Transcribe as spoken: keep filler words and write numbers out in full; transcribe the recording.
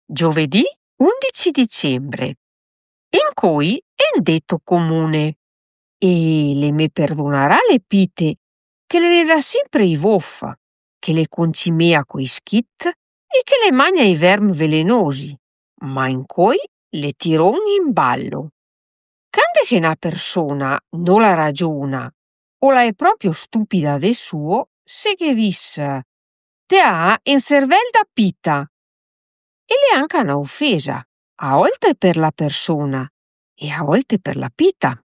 Giovedì undici dicembre, in cui è un detto comune e le me perdonarà le pite che le dà sempre i voffa, che le concimea coi schit e che le magna i vermi velenosi, ma in cui le tiron in ballo. Cande che una persona non la ragiona o la è proprio stupida de suo, se che disse te ha in cervel da pita e le anche una offesa, a volte per la persona e a volte per la pita.